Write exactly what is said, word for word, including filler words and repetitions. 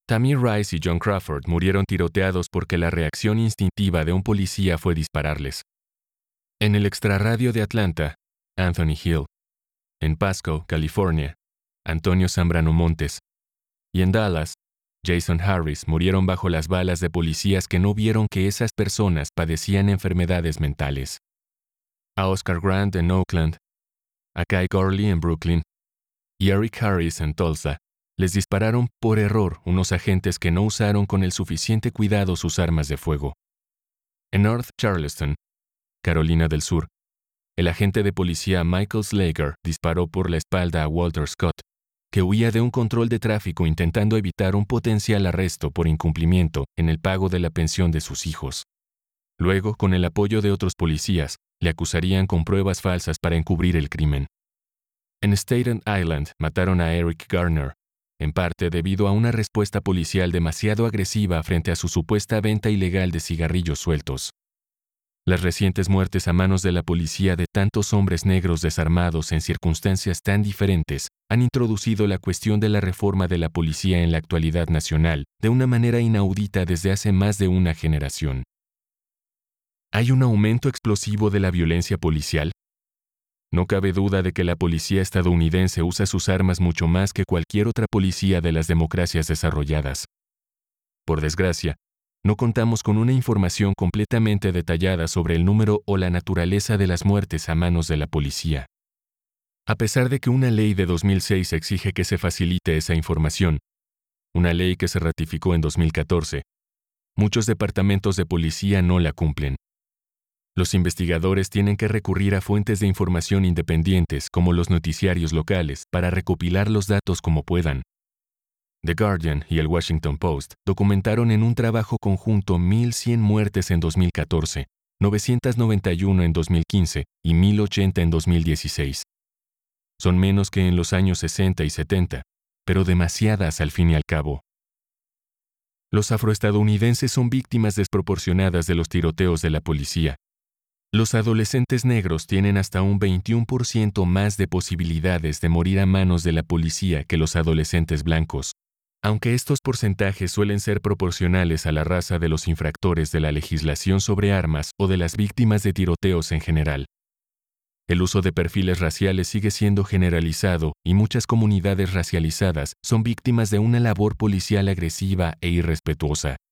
Tammy Rice y John Crawford murieron tiroteados porque la reacción instintiva de un policía fue dispararles. En el extrarradio de Atlanta, Anthony Hill. En Pasco, California, Antonio Zambrano Montes. Y en Dallas, Jason Harris murieron bajo las balas de policías que no vieron que esas personas padecían enfermedades mentales. A Oscar Grant en Oakland, a Kai Gorley en Brooklyn y Eric Harris en Tulsa les dispararon por error unos agentes que no usaron con el suficiente cuidado sus armas de fuego. En North Charleston, Carolina del Sur, el agente de policía Michael Slager disparó por la espalda a Walter Scott, que huía de un control de tráfico intentando evitar un potencial arresto por incumplimiento en el pago de la pensión de sus hijos. Luego, con el apoyo de otros policías, le acusarían con pruebas falsas para encubrir el crimen. En Staten Island mataron a Eric Garner, en parte debido a una respuesta policial demasiado agresiva frente a su supuesta venta ilegal de cigarrillos sueltos. Las recientes muertes a manos de la policía de tantos hombres negros desarmados en circunstancias tan diferentes han introducido la cuestión de la reforma de la policía en la actualidad nacional de una manera inaudita desde hace más de una generación. ¿Hay un aumento explosivo de la violencia policial? No cabe duda de que la policía estadounidense usa sus armas mucho más que cualquier otra policía de las democracias desarrolladas. Por desgracia, no contamos con una información completamente detallada sobre el número o la naturaleza de las muertes a manos de la policía. A pesar de que una ley de dos mil seis exige que se facilite esa información, una ley que se ratificó en dos mil catorce, muchos departamentos de policía no la cumplen. Los investigadores tienen que recurrir a fuentes de información independientes como los noticiarios locales para recopilar los datos como puedan. The Guardian y el Washington Post documentaron en un trabajo conjunto mil cien muertes en dos mil catorce, novecientas noventa y uno en dos mil quince y mil ochenta en dos mil dieciséis. Son menos que en los años sesenta y setenta, pero demasiadas al fin y al cabo. Los afroestadounidenses son víctimas desproporcionadas de los tiroteos de la policía. Los adolescentes negros tienen hasta un veintiuno por ciento más de posibilidades de morir a manos de la policía que los adolescentes blancos, aunque estos porcentajes suelen ser proporcionales a la raza de los infractores de la legislación sobre armas o de las víctimas de tiroteos en general. El uso de perfiles raciales sigue siendo generalizado y muchas comunidades racializadas son víctimas de una labor policial agresiva e irrespetuosa.